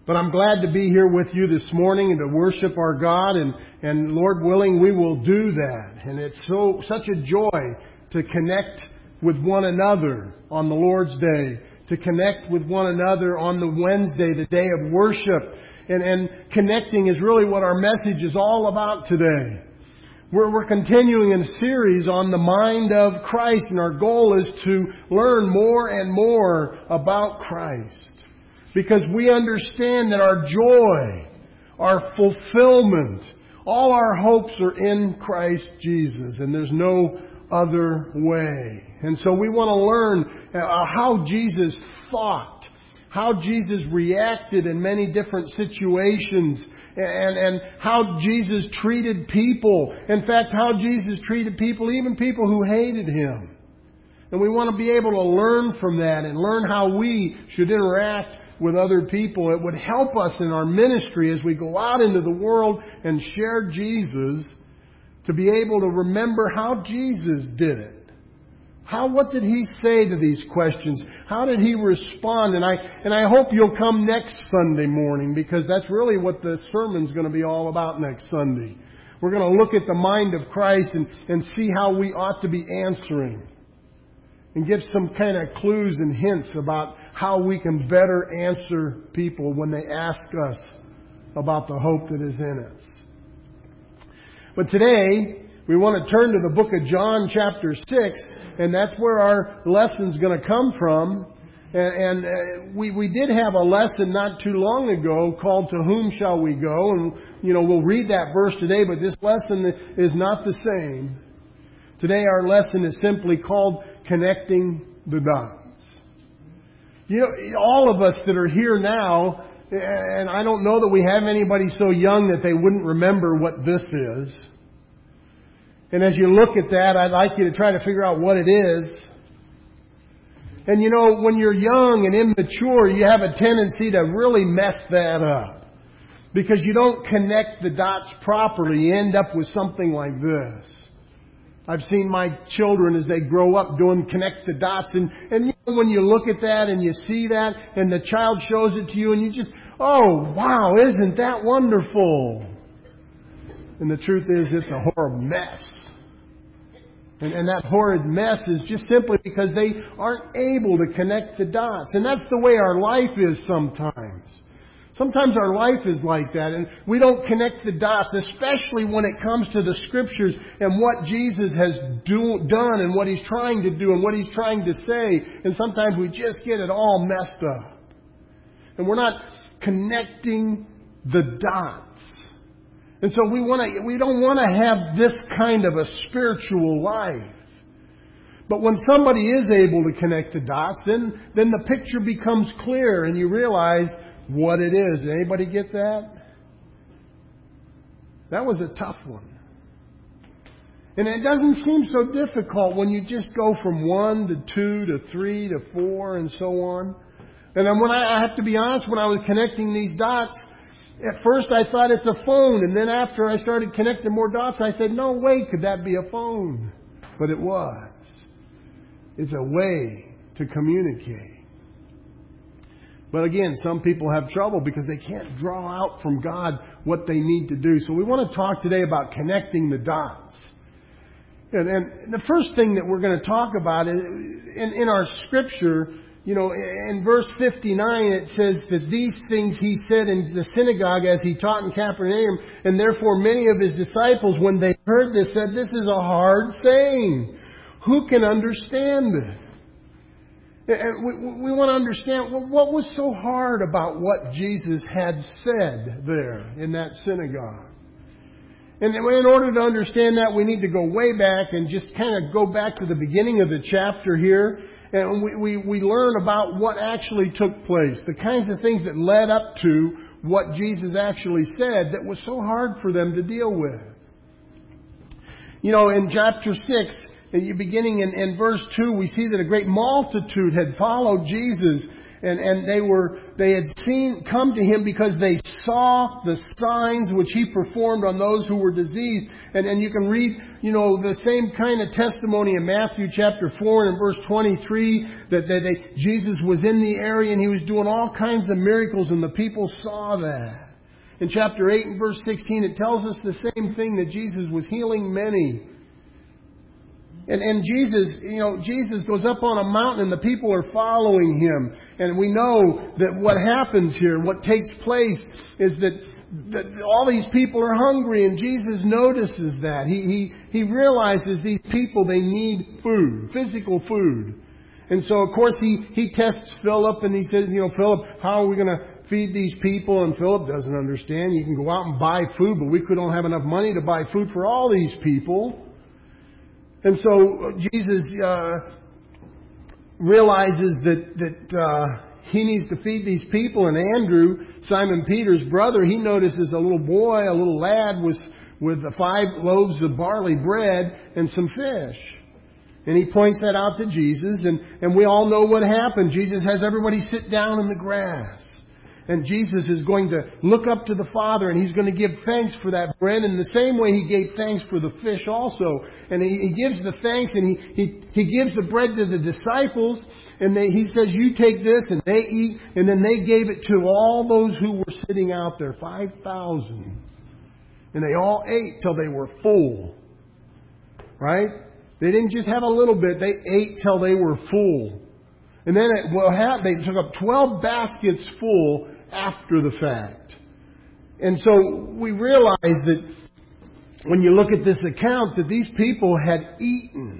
But I'm glad to be here with you this morning and to worship our God, and Lord willing, we will do that. And it's such a joy to connect with one another on the Lord's Day, to connect with one another on the Wednesday, the day of worship. And connecting is really what our message is all about today. We're continuing in a series on the mind of Christ, and our goal is to learn more and more about Christ. Because we understand that our joy, our fulfillment, all our hopes are in Christ Jesus, and there's no other way. And so we want to learn how Jesus thought, how Jesus reacted in many different situations, and how Jesus treated people. In fact, how Jesus treated people, even people who hated Him. And we want to be able to learn from that and learn how we should interact with other people. It would help us in our ministry as we go out into the world and share Jesus, to be able to remember how Jesus did it. What did He say to these questions? How did He respond? And I hope you'll come next Sunday morning, because that's really what the sermon's going to be all about next Sunday. We're going to look at the mind of Christ and see how we ought to be answering, and give some kind of clues and hints about how we can better answer people when they ask us about the hope that is in us. But today, we want to turn to the book of John chapter 6, and that's where our lesson's going to come from. And we did have a lesson not too long ago called To Whom Shall We Go? And, we'll read that verse today, but this lesson is not the same. Today our lesson is simply called Connecting the Dots. All of us that are here now, and I don't know that we have anybody so young that they wouldn't remember what this is. And as you look at that, I'd like you to try to figure out what it is. And when you're young and immature, you have a tendency to really mess that up, because you don't connect the dots properly. You end up with something like this. I've seen my children as they grow up doing connect the dots. And when you look at that and you see that and the child shows it to you and you just, oh, wow, isn't that wonderful? And the truth is, it's a horrible mess. And that horrid mess is just simply because they aren't able to connect the dots. And that's the way our life is sometimes. Sometimes our life is like that, and we don't connect the dots, especially when it comes to the Scriptures and what Jesus has done and what He's trying to do and what He's trying to say. And sometimes we just get it all messed up. And we're not connecting the dots. And so we don't want to have this kind of a spiritual life. But when somebody is able to connect the dots, then the picture becomes clear and you realize what it is. Did anybody get that? That was a tough one. And it doesn't seem so difficult when you just go from 1 to 2 to 3 to 4 and so on. And then I have to be honest, when I was connecting these dots, at first I thought it's a phone. And then after I started connecting more dots, I said, no way could that be a phone. But it was. It's a way to communicate. But again, some people have trouble because they can't draw out from God what they need to do. So we want to talk today about connecting the dots. And the first thing that we're going to talk about is in our Scripture, in verse 59, it says that these things He said in the synagogue as He taught in Capernaum, and therefore many of His disciples, when they heard this, said, this is a hard saying. Who can understand it? And we want to understand, what was so hard about what Jesus had said there in that synagogue. And in order to understand that, we need to go way back and just kind of go back to the beginning of the chapter here. And we learn about what actually took place, the kinds of things that led up to what Jesus actually said that was so hard for them to deal with. In chapter 6, beginning in verse 2, we see that a great multitude had followed Jesus, and they had come to Him because they saw the signs which He performed on those who were diseased. And you can read, the same kind of testimony in Matthew chapter 4 and verse 23, that Jesus was in the area and He was doing all kinds of miracles and the people saw that. In chapter 8 and verse 16, it tells us the same thing, that Jesus was healing many. And Jesus goes up on a mountain and the people are following Him. And we know that what happens here, what takes place, is that all these people are hungry, and Jesus notices that. He realizes these people, they need food, physical food. And so, of course, he tests Philip and he says, Philip, how are we going to feed these people? And Philip doesn't understand. You can go out and buy food, but we don't have enough money to buy food for all these people. And so Jesus realizes that he needs to feed these people. And Andrew, Simon Peter's brother, he notices a little boy, a little lad with 5 loaves of barley bread and some fish. And he points that out to Jesus. And we all know what happened. Jesus has everybody sit down in the grass. And Jesus is going to look up to the Father, and He's going to give thanks for that bread in the same way He gave thanks for the fish also. And He gives the thanks, and He gives the bread to the disciples, and He says, you take this, and they eat. And then they gave it to all those who were sitting out there, 5,000. And they all ate till they were full. Right? They didn't just have a little bit, they ate till they were full. And then they took up 12 baskets full after the fact. And so we realize that when you look at this account, that these people had eaten.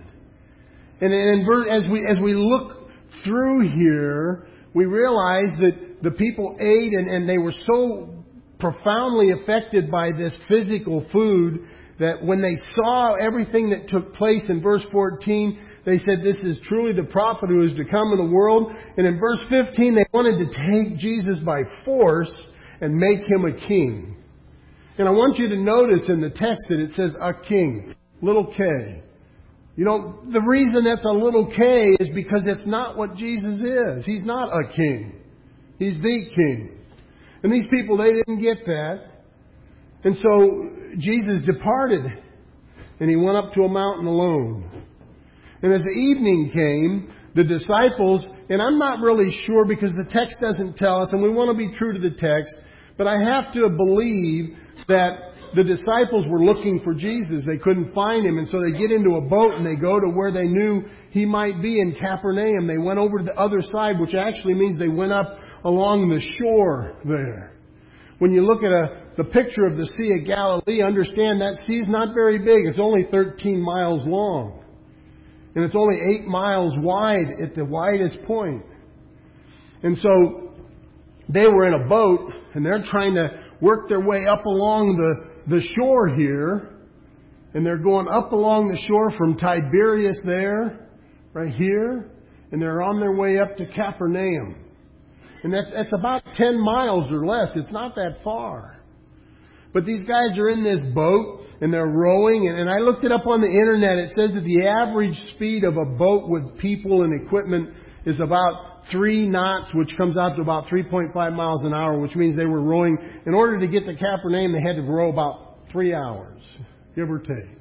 And as we look through here, we realize that the people ate and they were so profoundly affected by this physical food that when they saw everything that took place in verse 14, they said, this is truly the prophet who is to come in the world. And in verse 15, they wanted to take Jesus by force and make Him a king. And I want you to notice in the text that it says a king, little k. The reason that's a little k is because it's not what Jesus is. He's not a king. He's the king. And these people, they didn't get that. And so Jesus departed and He went up to a mountain alone. And as the evening came, the disciples, and I'm not really sure because the text doesn't tell us, and we want to be true to the text, but I have to believe that the disciples were looking for Jesus. They couldn't find Him, and so they get into a boat and they go to where they knew He might be in Capernaum. They went over to the other side, which actually means they went up along the shore there. When you look at the picture of the Sea of Galilee, understand that sea's not very big. It's only 13 miles long. And it's only 8 miles wide at the widest point. And so they were in a boat and they're trying to work their way up along the shore here. And they're going up along the shore from Tiberias there, right here. And they're on their way up to Capernaum. And that's about 10 miles or less. It's not that far. But these guys are in this boat and they're rowing. And I looked it up on the internet. It says that the average speed of a boat with people and equipment is about 3 knots, which comes out to about 3.5 miles an hour, which means they were rowing. In order to get to Capernaum, they had to row about 3 hours, give or take.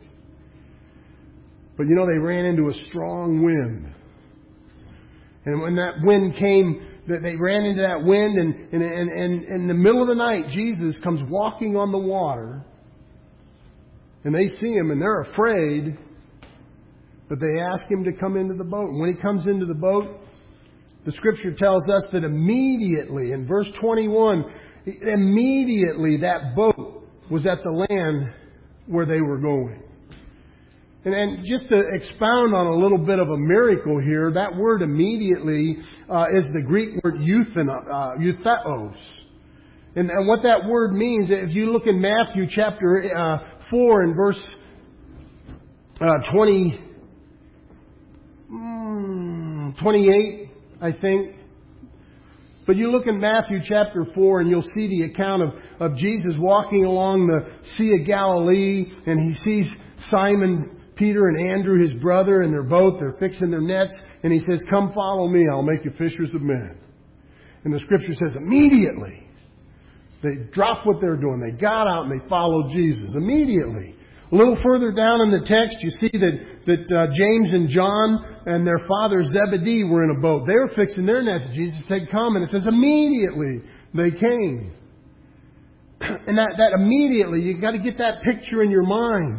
But they ran into a strong wind. And when that wind came, they ran into that wind, and in the middle of the night, Jesus comes walking on the water, and they see Him, and they're afraid, but they ask Him to come into the boat. And when He comes into the boat, the Scripture tells us that immediately, in verse 21, immediately that boat was at the land where they were going. And just to expound on a little bit of a miracle here, that word immediately is the Greek word eutheos. And what that word means, if you look in Matthew chapter 4 and verse 28, I think. But you look in Matthew chapter 4 and you'll see the account of Jesus walking along the Sea of Galilee, and He sees Simon Peter and Andrew, his brother, and they're fixing their nets. And He says, come follow me, I'll make you fishers of men. And the Scripture says, immediately They dropped what they're doing. They got out and they followed Jesus immediately. A little further down in the text, you see that James and John and their father Zebedee were in a boat. They were fixing their nets. Jesus said, "Come," and it says immediately they came. And that immediately, you've got to get that picture in your mind.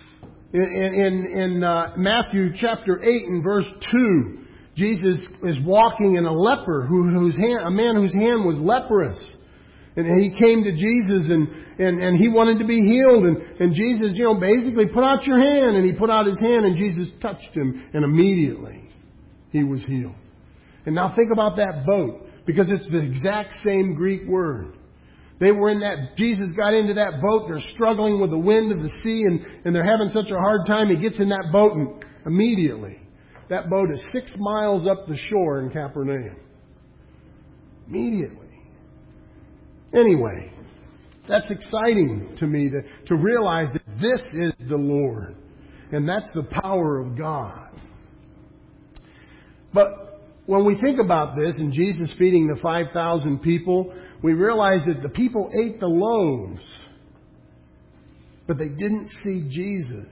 In Matthew chapter 8 and verse 2, Jesus is walking, and a leper, a man whose hand was leprous. And he came to Jesus and he wanted to be healed. And Jesus, basically put out your hand. And he put out his hand and Jesus touched him. And immediately he was healed. And now think about that boat. Because it's the exact same Greek word. They were in that, Jesus got into that boat. They're struggling with the wind of the sea. And they're having such a hard time. He gets in that boat and immediately that boat is 6 miles up the shore in Capernaum. Immediately. Anyway, that's exciting to me to realize that this is the Lord. And that's the power of God. But when we think about this and Jesus feeding the 5,000 people, we realize that the people ate the loaves, but they didn't see Jesus.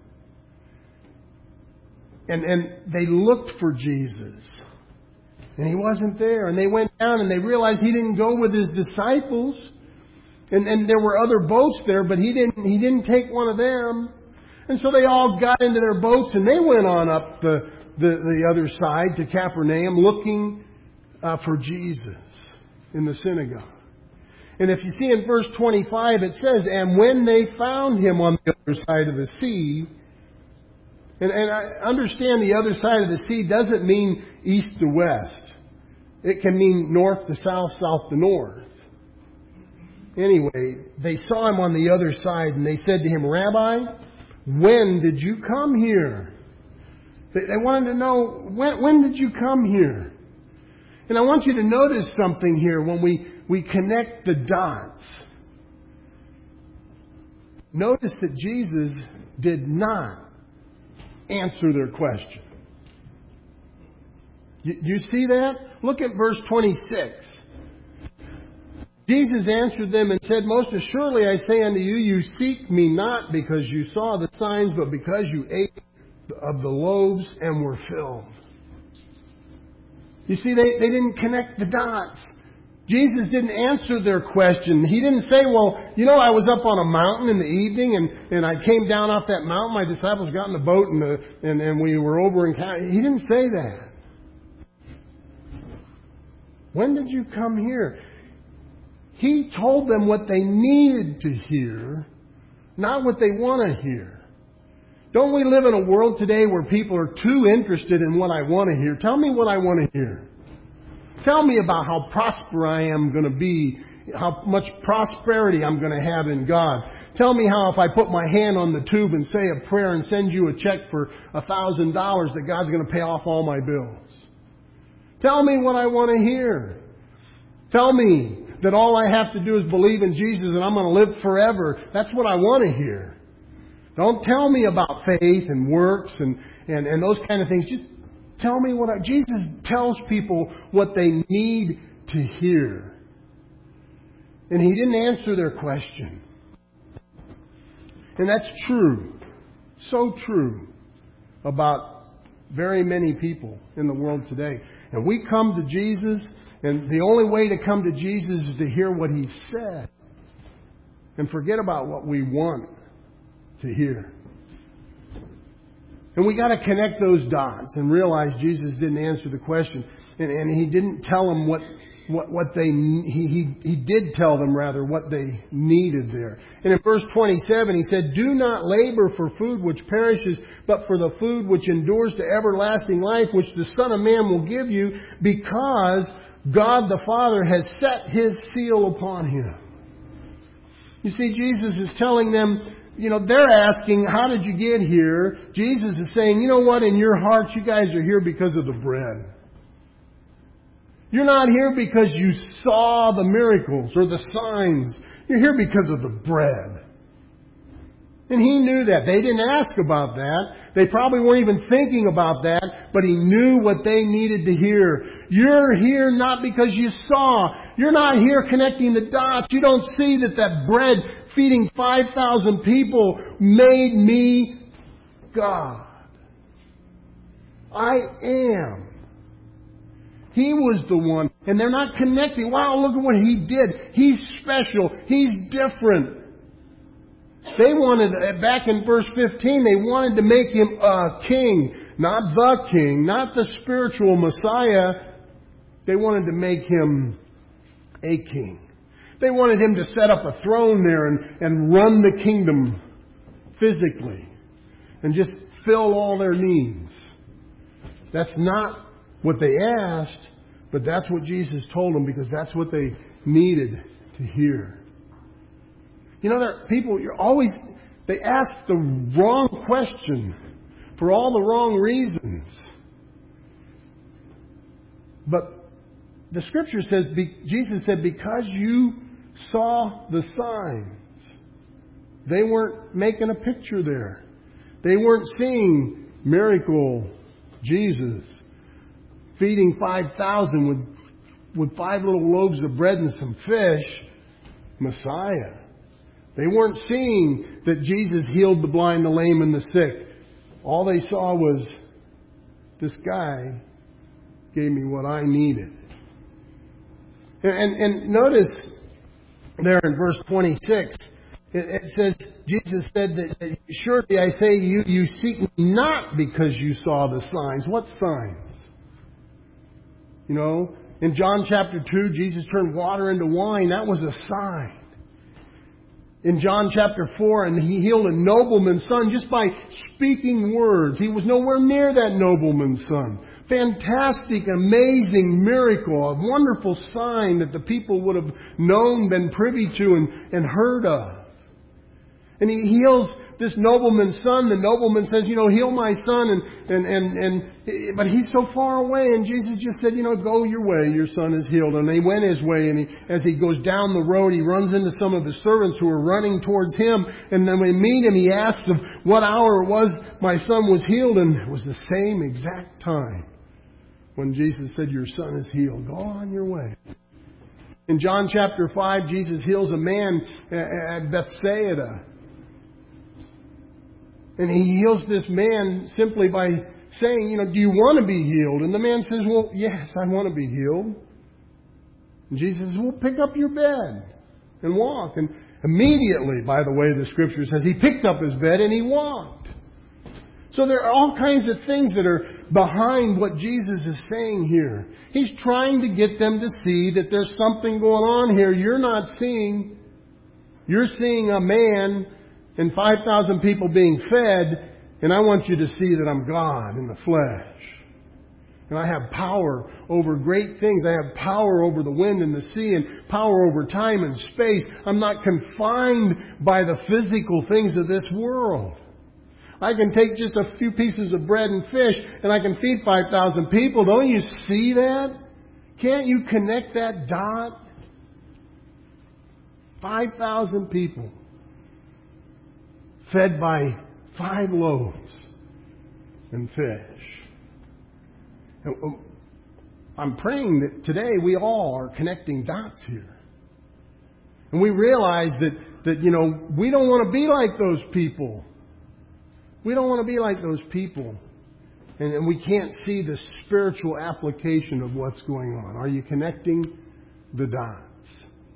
And they looked for Jesus. And He wasn't there. And they went down and they realized He didn't go with His disciples. And there were other boats there, but He didn't take one of them. And so they all got into their boats and they went on up the other side to Capernaum looking for Jesus in the synagogue. And if you see in verse 25, it says, "And when they found Him on the other side of the sea," and I understand the other side of the sea doesn't mean east to west. It can mean north to south, south to north. Anyway, they saw Him on the other side and they said to Him, "Rabbi, when did you come here?" They wanted to know, when did you come here? And I want you to notice something here when we connect the dots. Notice that Jesus did not answer their question. You see that? Look at verse 26. Jesus answered them and said, "Most assuredly I say unto you, you seek me not because you saw the signs, but because you ate of the loaves and were filled." You see, they didn't connect the dots. Jesus didn't answer their question. He didn't say, "Well, I was up on a mountain in the evening and I came down off that mountain. My disciples got in the boat and we were over in Cal." He didn't say that. When did you come here? He told them what they needed to hear, not what they want to hear. Don't we live in a world today where people are too interested in what I want to hear? Tell me what I want to hear. Tell me about how prosperous I am going to be, how much prosperity I'm going to have in God. Tell me how if I put my hand on the tube and say a prayer and send you a check for $1,000 that God's going to pay off all my bills. Tell me what I want to hear. Tell me that all I have to do is believe in Jesus and I'm going to live forever. That's what I want to hear. Don't tell me about faith and works and those kind of things. Just tell me Jesus tells people what they need to hear. And He didn't answer their question. And that's true. So true about very many people in the world today. And we come to Jesus, and the only way to come to Jesus is to hear what He said. And forget about what we want to hear. And we got to connect those dots and realize Jesus didn't answer the question. And He didn't tell them He did tell them rather what they needed there. And in verse 27 He said, "Do not labor for food which perishes, but for the food which endures to everlasting life, which the Son of Man will give you, because God the Father has set His seal upon Him." You see, Jesus is telling them, they're asking, "How did you get here?" Jesus is saying, "You know what? In your hearts, you guys are here because of the bread. You're not here because you saw the miracles or the signs. You're here because of the bread." And He knew that. They didn't ask about that. They probably weren't even thinking about that, but He knew what they needed to hear. You're here not because you saw. You're not here connecting the dots. You don't see that bread feeding 5,000 people made me God. I am. He was the one. And they're not connecting. Wow, look at what He did. He's special. He's different. They wanted, back in verse 15, they wanted to make Him a king. Not the king, not the spiritual Messiah. They wanted to make Him a king. They wanted Him to set up a throne there and run the kingdom physically. And just fill all their needs. That's not what they asked, but that's what Jesus told them because that's what they needed to hear. You know, there are people, they ask the wrong question for all the wrong reasons. But the Scripture says, Jesus said, because you saw the signs. They weren't making a picture there. They weren't seeing miracle Jesus feeding 5,000 with 5 little loaves of bread and some fish, Messiah. They weren't seeing that Jesus healed the blind, the lame, and the sick. All they saw was, this guy gave me what I needed. And notice there in verse 26, it says, Jesus said that surely I say to you, you seek me not because you saw the signs. What signs? You know, in John chapter 2, Jesus turned water into wine. That was a sign. In John chapter 4, and He healed a nobleman's son just by speaking words. He was nowhere near that nobleman's son. Fantastic, amazing miracle, a wonderful sign that the people would have known, been privy to, and heard of. And He heals this nobleman's son. The nobleman says, heal my son. But he's so far away. And Jesus just said, go your way. Your son is healed. And he went his way. And as he goes down the road, he runs into some of his servants who are running towards him. And then when we meet him, he asks them what hour it was my son was healed. And it was the same exact time when Jesus said, your son is healed. Go on your way. In John chapter 5, Jesus heals a man at Bethsaida. And He heals this man simply by saying, do you want to be healed? And the man says, well, yes, I want to be healed. And Jesus says, well, pick up your bed and walk. And immediately, by the way, the Scripture says, he picked up his bed and he walked. So there are all kinds of things that are behind what Jesus is saying here. He's trying to get them to see that there's something going on here you're not seeing. You're seeing a man and 5,000 people being fed, and I want you to see that I'm God in the flesh. And I have power over great things. I have power over the wind and the sea and power over time and space. I'm not confined by the physical things of this world. I can take just a few pieces of bread and fish and I can feed 5,000 people. Don't you see that? Can't you connect that dot? 5,000 people fed by 5 loaves and fish. I'm praying that today we all are connecting dots here. And we realize that we don't want to be like those people. We don't want to be like those people. And we can't see the spiritual application of what's going on. Are you connecting the dots?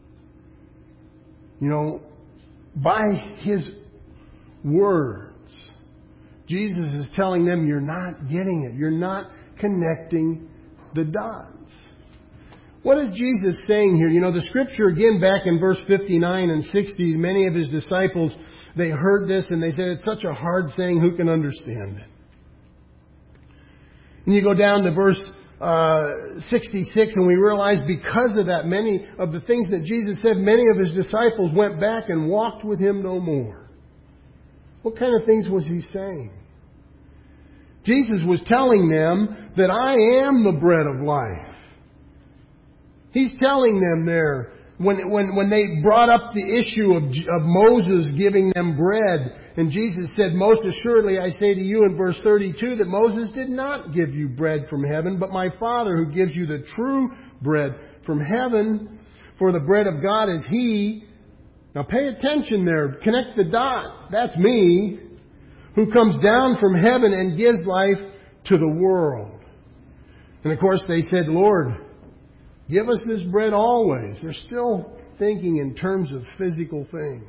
By His words, Jesus is telling them you're not getting it. You're not connecting the dots. What is Jesus saying here? The Scripture again back in verse 59 and 60, many of His disciples, they heard this and they said, it's such a hard saying, who can understand it? And you go down to verse 66 and we realize because of that, many of the things that Jesus said, many of His disciples went back and walked with Him no more. What kind of things was He saying? Jesus was telling them that I am the bread of life. He's telling them there when they brought up the issue of Moses giving them bread, and Jesus said, most assuredly I say to you in verse 32 that Moses did not give you bread from heaven, but my Father who gives you the true bread from heaven. For the bread of God is He. Now pay attention there. Connect the dot. That's me. Who comes down from heaven and gives life to the world. And of course they said, Lord, give us this bread always. They're still thinking in terms of physical things.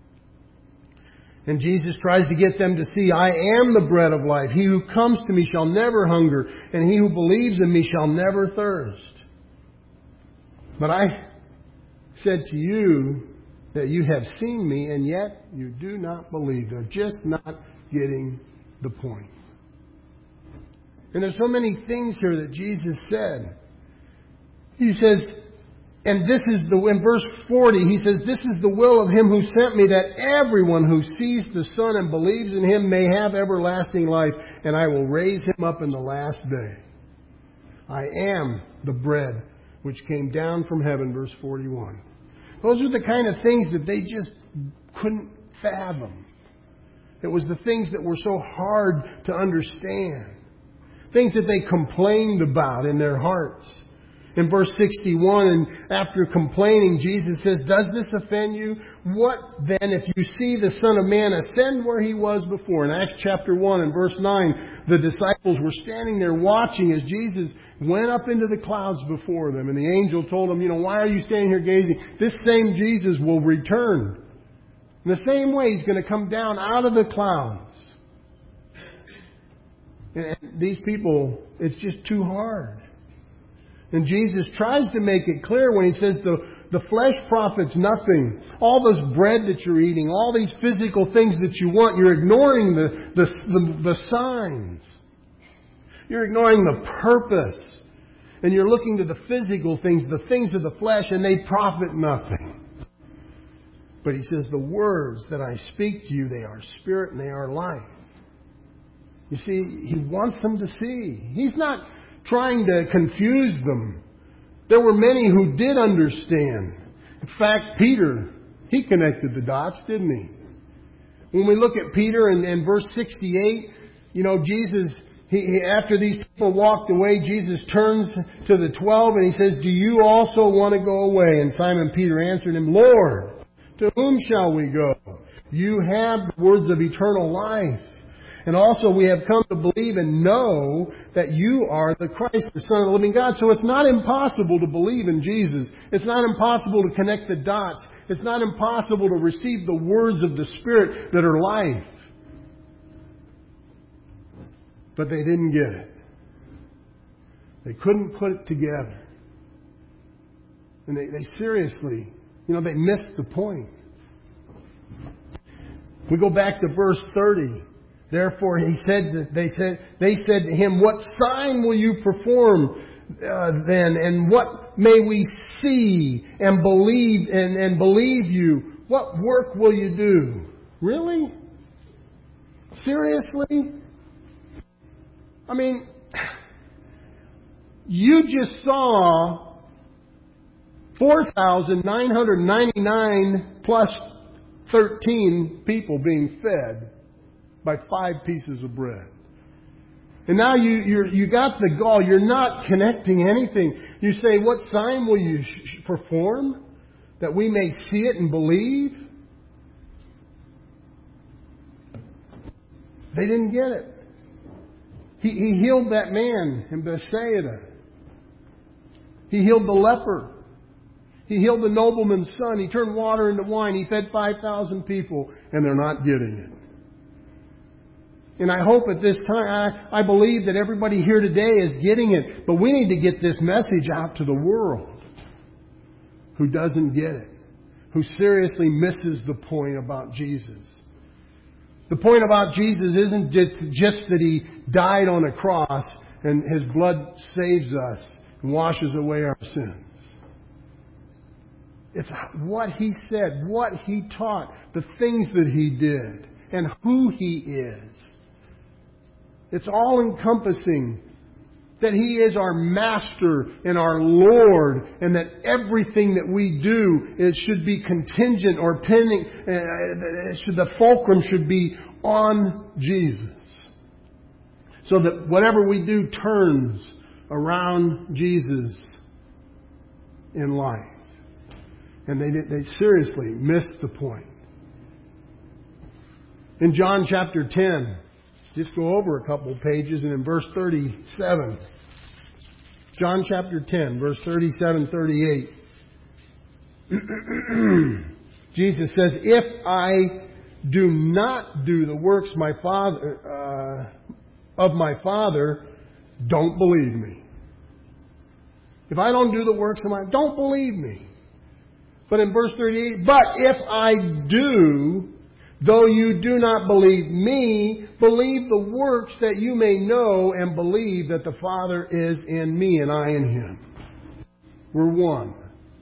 And Jesus tries to get them to see, I am the bread of life. He who comes to me shall never hunger, and he who believes in me shall never thirst. But I said to you that you have seen me, and yet you do not believe. They're just not getting the point. And there's so many things here that Jesus said. He says, and this is in verse 40, He says, this is the will of Him who sent me, that everyone who sees the Son and believes in Him may have everlasting life, and I will raise him up in the last day. I am the bread which came down from heaven, verse 41. Those are the kind of things that they just couldn't fathom. It was the things that were so hard to understand. Things that they complained about in their hearts. In verse 61, and after complaining, Jesus says, does this offend you? What then if you see the Son of Man ascend where He was before? In Acts chapter 1 and verse 9, the disciples were standing there watching as Jesus went up into the clouds before them. And the angel told them, why are you standing here gazing? This same Jesus will return. In the same way, He's going to come down out of the clouds. And these people, it's just too hard. And Jesus tries to make it clear when He says the flesh profits nothing. All this bread that you're eating, all these physical things that you want, you're ignoring the signs. You're ignoring the purpose. And you're looking to the physical things, the things of the flesh, and they profit nothing. But He says, the words that I speak to you, they are spirit and they are life. You see, He wants them to see. He's not trying to confuse them. There were many who did understand. In fact, Peter, he connected the dots, didn't he? When we look at Peter in verse 68, Jesus, after these people walked away, Jesus turns to the 12 and He says, do you also want to go away? And Simon Peter answered Him, Lord, to whom shall we go? You have the words of eternal life. And also we have come to believe and know that you are the Christ, the Son of the living God. So it's not impossible to believe in Jesus. It's not impossible to connect the dots. It's not impossible to receive the words of the Spirit that are life. But they didn't get it. They couldn't put it together. And they seriously, they missed the point. We go back to verse 30. Therefore, they said to Him, what sign will you perform then? And what may we see and believe you? What work will you do? Really? Seriously? I mean, you just saw 4,999 plus 13 people being fed by 5 pieces of bread. And now you got the gall. You're not connecting anything. You say, what sign will you perform that we may see it and believe? They didn't get it. He healed that man in Bethsaida. He healed the leper. He healed the nobleman's son. He turned water into wine. He fed 5,000 people, and they're not getting it. And I hope at this time, I believe that everybody here today is getting it. But we need to get this message out to the world who doesn't get it, who seriously misses the point about Jesus. The point about Jesus isn't just that He died on a cross and His blood saves us and washes away our sins. It's what He said, what He taught, the things that He did, and who He is. It's all encompassing. that He is our Master and our Lord, and that everything that we do should be contingent or pending. The fulcrum should be on Jesus, so that whatever we do turns around Jesus in life. And they seriously missed the point. In John chapter 10, just go over a couple of pages, and in verse 37, John chapter 10, verse 37, 38, Jesus says, "If I do not do the works of my Father, don't believe me." If I don't do the works of don't believe me. But in verse 38, "But if I do, though you do not believe me, believe the works, that you may know and believe that the Father is in me and I in Him." We're one.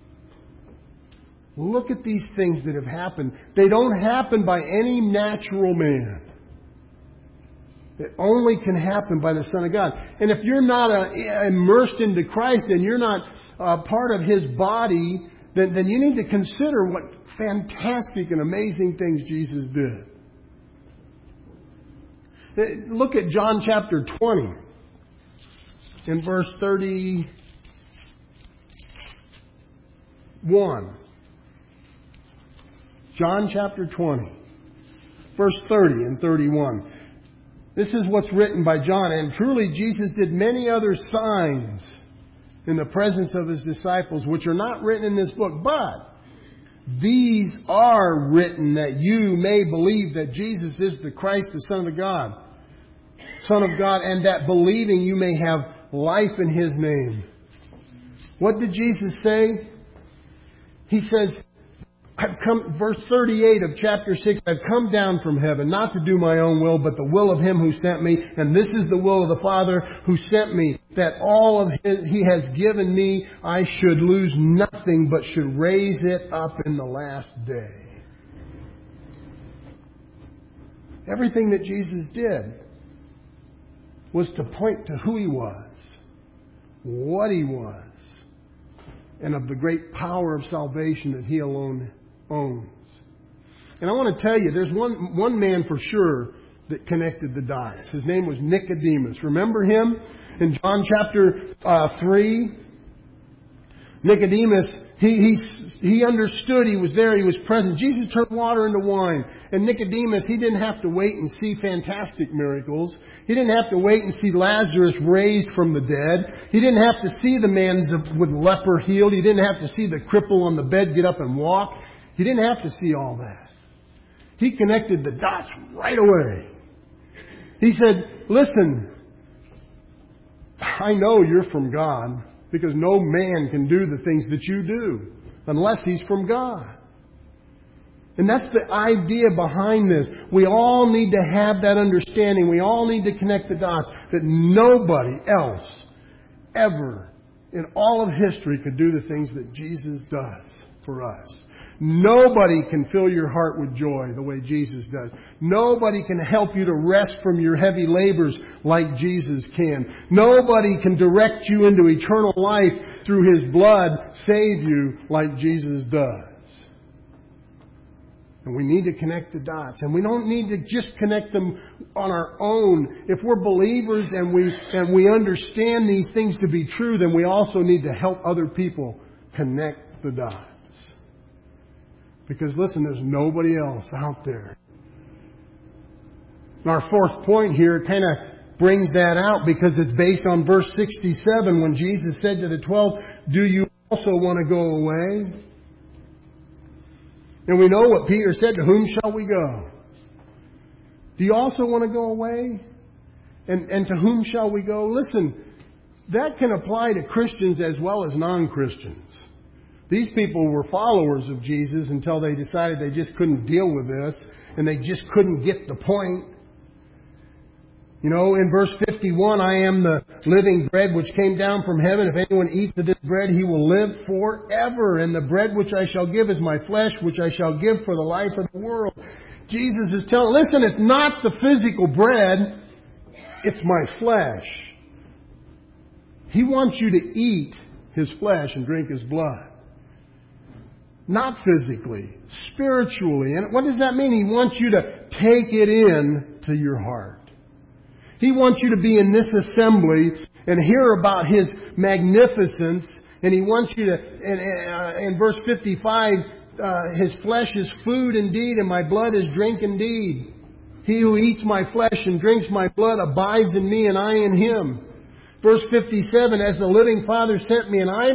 Look at these things that have happened. They don't happen by any natural man. It only can happen by the Son of God. And if you're not immersed into Christ and you're not part of His body, then you need to consider what fantastic and amazing things Jesus did. Look at John chapter 20 in verse 31. John chapter 20, verse 30 and 31. This is what's written by John. "And truly Jesus did many other signs in the presence of His disciples, which are not written in this book. But these are written that you may believe that Jesus is the Christ, the Son of God, and that believing you may have life in His name." What did Jesus say? He says, verse 38 of chapter 6, "I've come down from heaven, not to do my own will, but the will of Him who sent me. And this is the will of the Father who sent me, that all of He has given me, I should lose nothing, but should raise it up in the last day." Everything that Jesus did was to point to who He was, what He was, and of the great power of salvation that He alone owns. And I want to tell you, there's one man for sure that connected the dots. His name was Nicodemus. Remember him? In John chapter 3, Nicodemus, he understood. He was there. He was present. Jesus turned water into wine. And Nicodemus, he didn't have to wait and see fantastic miracles. He didn't have to wait and see Lazarus raised from the dead. He didn't have to see the man with leper healed. He didn't have to see the cripple on the bed get up and walk. He didn't have to see all that. He connected the dots right away. He said, "Listen, I know you're from God, because no man can do the things that you do unless he's from God." And that's the idea behind this. We all need to have that understanding. We all need to connect the dots that nobody else ever in all of history could do the things that Jesus does for us. Nobody can fill your heart with joy the way Jesus does. Nobody can help you to rest from your heavy labors like Jesus can. Nobody can direct you into eternal life through His blood, save you like Jesus does. And we need to connect the dots. And we don't need to just connect them on our own. If we're believers and we understand these things to be true, then we also need to help other people connect the dots. Because listen, there's nobody else out there. And our fourth point here kind of brings that out, because it's based on verse 67 when Jesus said to the 12, "Do you also want to go away?" And we know what Peter said, "To whom shall we go?" Do you also want to go away? And to whom shall we go? Listen, that can apply to Christians as well as non-Christians. These people were followers of Jesus until they decided they just couldn't deal with this, and they just couldn't get the point. You know, in verse 51, "I am the living bread which came down from heaven. If anyone eats of this bread, he will live forever. And the bread which I shall give is my flesh, which I shall give for the life of the world." Jesus is telling, listen, it's not the physical bread, it's my flesh. He wants you to eat His flesh and drink His blood. Not physically, spiritually. And what does that mean? He wants you to take it in to your heart. He wants you to be in this assembly and hear about His magnificence. And He wants you to, in verse 55, His flesh is food indeed, and my blood is drink indeed. He who eats my flesh and drinks my blood abides in me, and I in him. Verse 57, as the living Father sent me, and I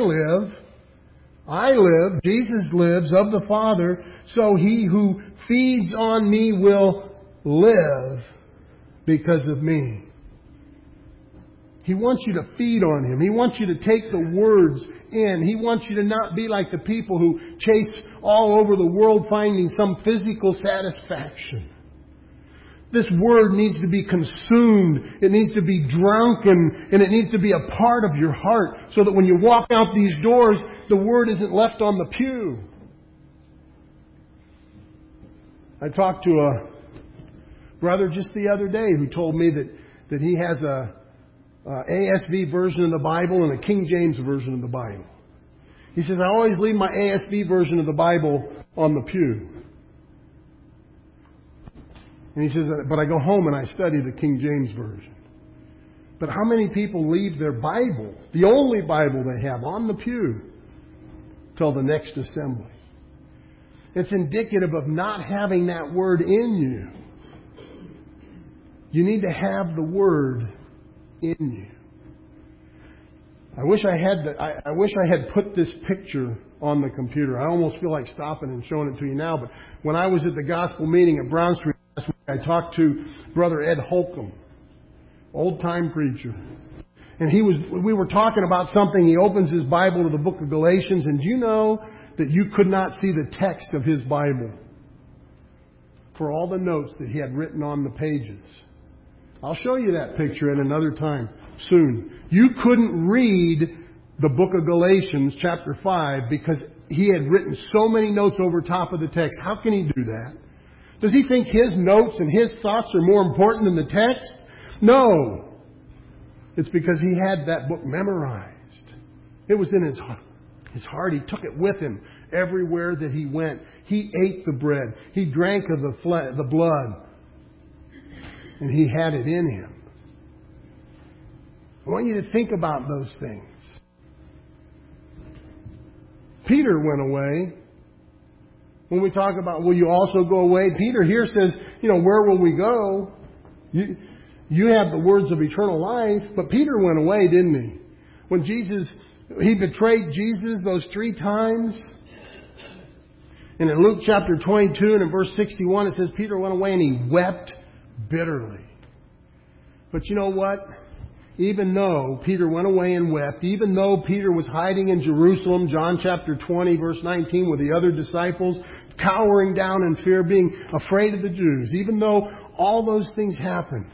live, Jesus lives of the Father, so he who feeds on me will live because of me. He wants you to feed on Him. He wants you to take the words in. He wants you to not be like the people who chase all over the world finding some physical satisfaction. This Word needs to be consumed. It needs to be drunken, and it needs to be a part of your heart so that when you walk out these doors, the Word isn't left on the pew. I talked to a brother just the other day who told me that he has a ASV version of the Bible and a King James version of the Bible. He says, I always leave my ASV version of the Bible on the pew. And he says, but I go home and I study the King James version. But how many people leave their Bible, the only Bible they have, on the pew till the next assembly? It's indicative of not having that Word in you. You need to have the Word in you. I wish I had put this picture on the computer. I almost feel like stopping and showing it to you now. But when I was at the gospel meeting at Brown Street last week, I talked to Brother Ed Holcomb, old-time preacher. And we were talking about something. He opens his Bible to the book of Galatians. And do you know that you could not see the text of his Bible for all the notes that he had written on the pages? I'll show you that picture at another time soon. You couldn't read the book of Galatians chapter 5 because he had written so many notes over top of the text. How can he do that? Does he think his notes and his thoughts are more important than the text? No. It's because he had that book memorized. It was in his heart. He took it with him everywhere that he went. He ate the bread. He drank of the blood. And he had it in him. I want you to think about those things. Peter went away. When we talk about, will you also go away? Peter here says, where will we go? You have the words of eternal life. But Peter went away, didn't he? When he betrayed Jesus those 3 times. And in Luke chapter 22 and in verse 61, it says Peter went away and he wept bitterly. But you know what? Even though Peter went away and wept, even though Peter was hiding in Jerusalem, John chapter 20, verse 19, with the other disciples, cowering down in fear, being afraid of the Jews, even though all those things happened,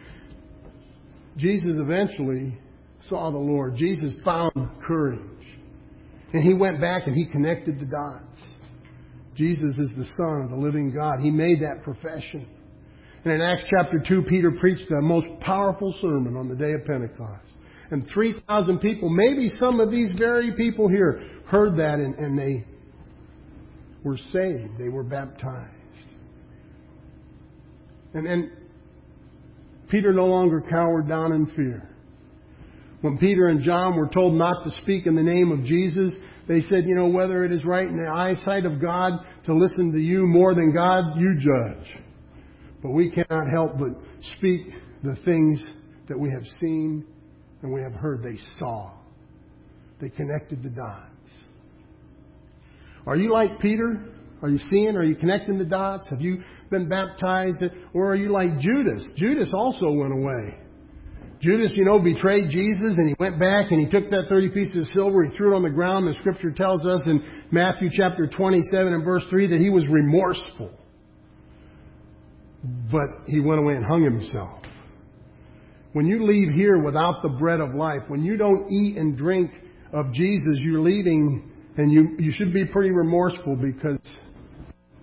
Jesus eventually saw the Lord. Jesus found courage. And he went back and he connected the dots. Jesus is the Son of the living God. He made that profession. And in Acts chapter 2, Peter preached the most powerful sermon on the day of Pentecost. And 3,000 people, maybe some of these very people here, heard that and they were saved. They were baptized. And Peter no longer cowered down in fear. When Peter and John were told not to speak in the name of Jesus, they said, whether it is right in the eyesight of God to listen to you more than God, you judge. But we cannot help but speak the things that we have seen and we have heard. They saw. They connected the dots. Are you like Peter? Are you seeing? Are you connecting the dots? Have you been baptized? Or are you like Judas? Judas also went away. Judas, betrayed Jesus and he went back and he took that 30 pieces of silver. He threw it on the ground. The scripture tells us in Matthew chapter 27 and verse 3 that he was remorseful. But he went away and hung himself. When you leave here without the bread of life, when you don't eat and drink of Jesus, you're leaving, and you should be pretty remorseful because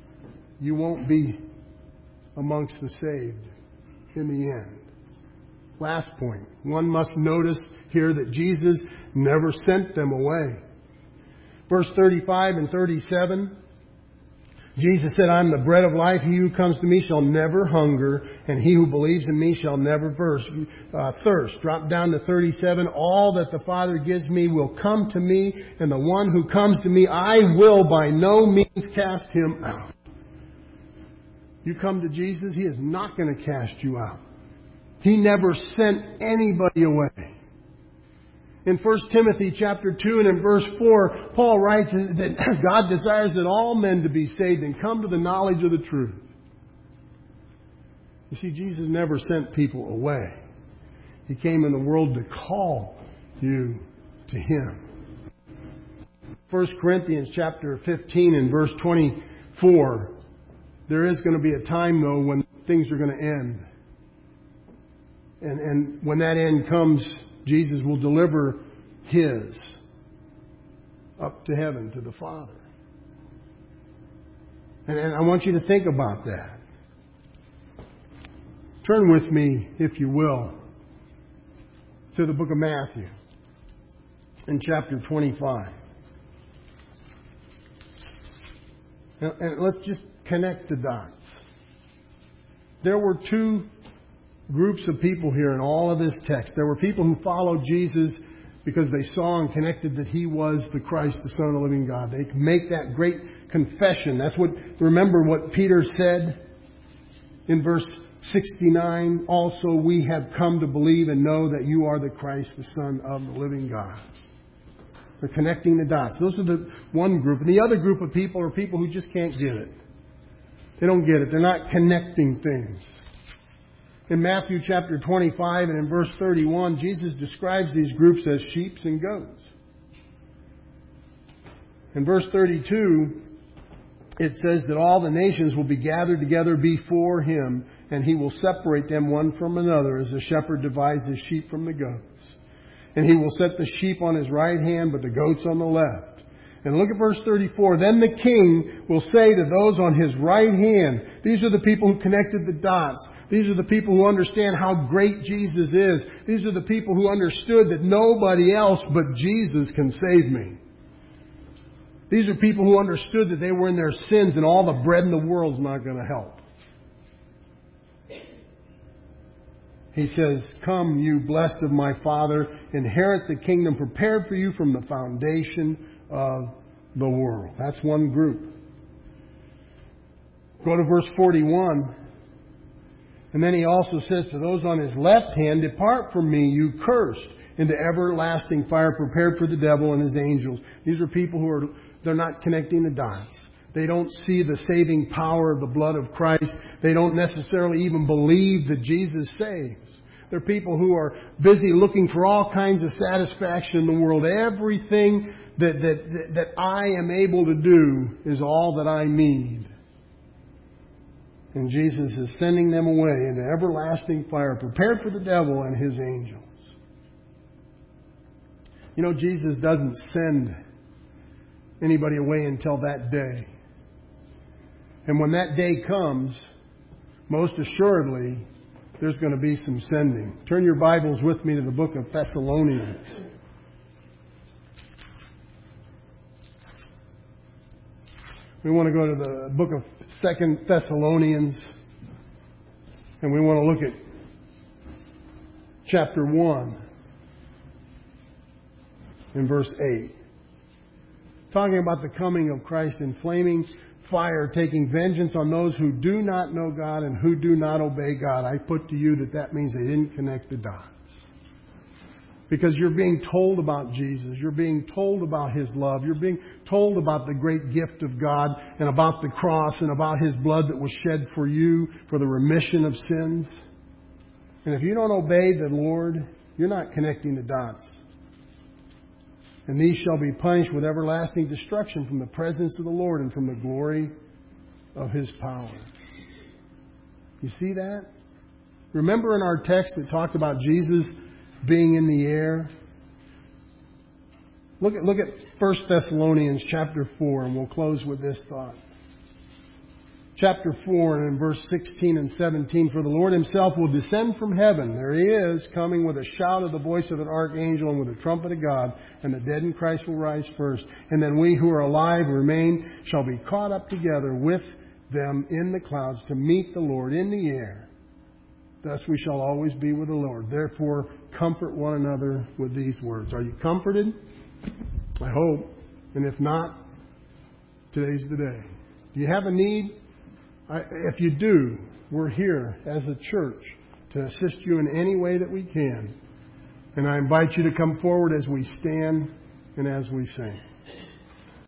you won't be amongst the saved in the end. Last point. One must notice here that Jesus never sent them away. Verse 35 and 37, Jesus said, I am the bread of life. He who comes to me shall never hunger, and he who believes in me shall never thirst. Drop down to 37. All that the Father gives me will come to me, and the one who comes to me I will by no means cast him out. You come to Jesus, He is not going to cast you out. He never sent anybody away. In 1 Timothy chapter 2 and in verse 4, Paul writes that God desires that all men to be saved and come to the knowledge of the truth. You see, Jesus never sent people away. He came in the world to call you to Him. 1 Corinthians chapter 15 and verse 24, there is going to be a time, though, when things are going to end. And when that end comes, Jesus will deliver His up to heaven to the Father. And I want you to think about that. Turn with me, if you will, to the book of Matthew in chapter 25. And let's just connect the dots. There were two groups of people here in all of this text. There were people who followed Jesus because they saw and connected that He was the Christ, the Son of the living God. They make that great confession. Remember what Peter said in verse 69, also we have come to believe and know that you are the Christ, the Son of the living God. They're connecting the dots. Those are the one group. And the other group of people are people who just can't get it. They don't get it. They're not connecting things. In Matthew chapter 25 and in verse 31, Jesus describes these groups as sheep and goats. In verse 32, it says that all the nations will be gathered together before Him, and He will separate them one from another as a shepherd divides His sheep from the goats. And He will set the sheep on His right hand, but the goats on the left. And look at verse 34. Then the King will say to those on His right hand, these are the people who connected the dots. These are the people who understand how great Jesus is. These are the people who understood that nobody else but Jesus can save me. These are people who understood that they were in their sins and all the bread in the world's not going to help. He says, come, you blessed of my Father, inherit the kingdom prepared for you from the foundation of the world. That's one group. Go to verse 41. And then He also says to those on His left hand, depart from me, you cursed, into everlasting fire prepared for the devil and his angels. These are people they're not connecting the dots. They don't see the saving power of the blood of Christ. They don't necessarily even believe that Jesus saves. They're people who are busy looking for all kinds of satisfaction in the world. Everything that I am able to do is all that I need. And Jesus is sending them away into everlasting fire, prepared for the devil and his angels. You know, Jesus doesn't send anybody away until that day. And when that day comes, most assuredly, there's going to be some sending. Turn your Bibles with me to the book of Thessalonians. We want to go to the book of 2 Thessalonians, and we want to look at chapter 1 in verse 8. Talking about the coming of Christ in flaming fire, taking vengeance on those who do not know God and who do not obey God. I put to you that means they didn't connect the dots. Because you're being told about Jesus. You're being told about His love. You're being told about the great gift of God and about the cross and about His blood that was shed for you for the remission of sins. And if you don't obey the Lord, you're not connecting the dots. And these shall be punished with everlasting destruction from the presence of the Lord and from the glory of His power. You see that? Remember in our text that talked about Jesus being in the air? Look at 1 Thessalonians chapter 4, and we'll close with this thought. chapter 4 and in verse 16 and 17, for the Lord himself will descend from heaven. There he is, coming with a shout of the voice of an archangel and with a trumpet of God, and the dead in Christ will rise first. And then we who are alive remain shall be caught up together with them in the clouds to meet the Lord in the air. Thus we shall always be with the Lord. Therefore, comfort one another with these words. Are you comforted? I hope. And if not, today's the day. Do you have a need? If you do, we're here as a church to assist you in any way that we can. And I invite you to come forward as we stand and as we sing.